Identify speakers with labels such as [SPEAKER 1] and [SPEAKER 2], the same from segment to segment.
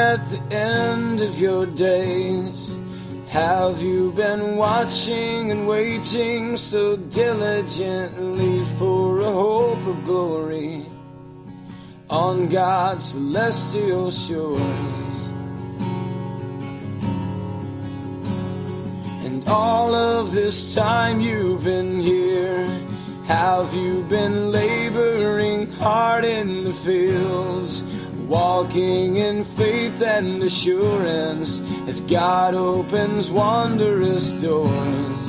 [SPEAKER 1] at the end of your days, have you been watching and waiting so diligently for a hope of glory on God's celestial shores? And all of this time you've been here, have you been laboring hard in the fields, walking in faith and assurance as God opens wondrous doors?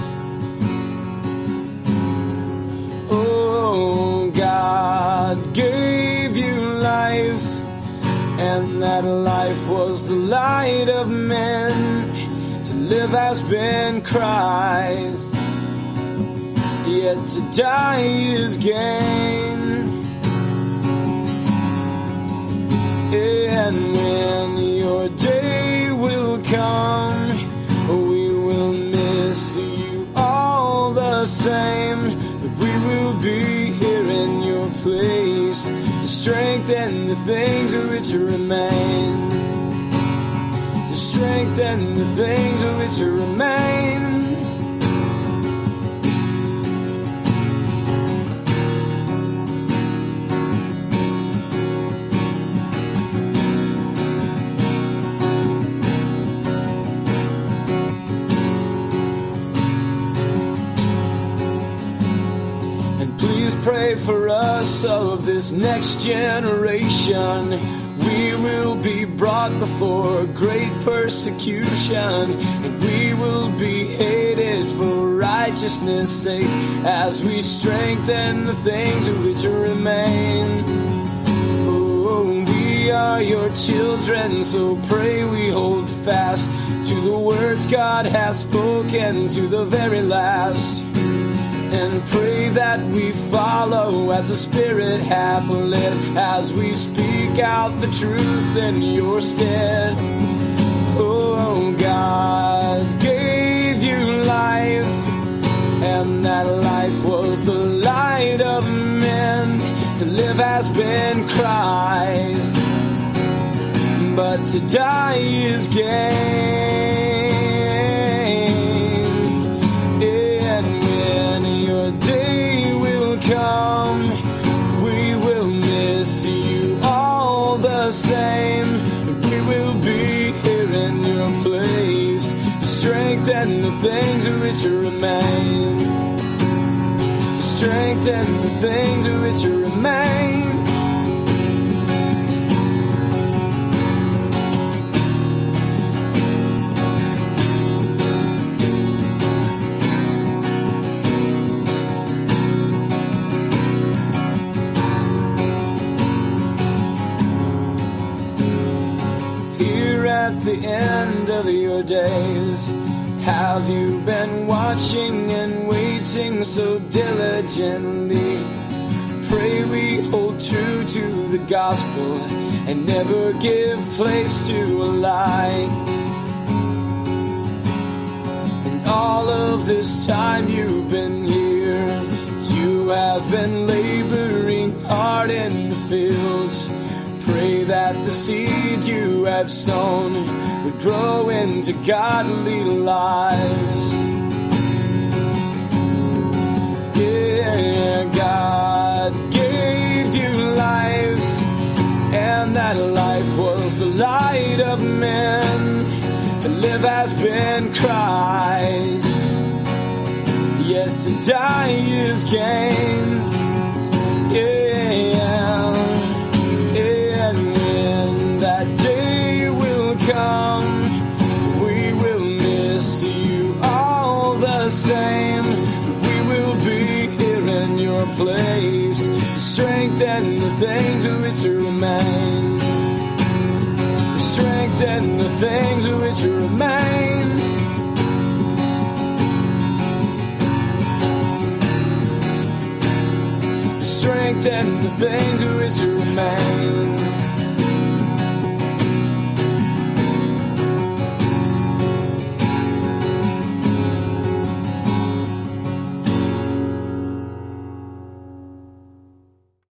[SPEAKER 1] Oh, God gave you life, and that life was the light of men. To live has been Christ, yet to die is gain. And when your day will come, we will miss you all the same, but we will be here in your place to strengthen the things which remain, to strengthen the things which remain. Pray for us of this next generation. We will be brought before great persecution, and we will be hated for righteousness' sake as we strengthen the things which remain. Oh, we are your children, so pray we hold fast to the words God hath spoken to the very last. And pray that we follow as the Spirit hath led, as we speak out the truth in your stead. Oh, God gave you life, and that life was the light of men. To live has been Christ, but to die is gain. Day will come, we will miss you all the same. We will be here in your place to strengthen the things which remain, to strengthen the things which remain. At the end of your days, have you been watching and waiting so diligently? Pray we hold true to the gospel and never give place to a lie. And all of this time you've been here, you have been laboring hard in the fields. Pray that the seed you have sown would grow into godly lives. Yeah, God gave you life, and that life was the light of men. To live has been Christ, yet to die is gain. Yeah. Come, we will miss you all the same. We will be here in your place to strengthen the things which remain, to strengthen the things which remain. To strengthen the things which remain.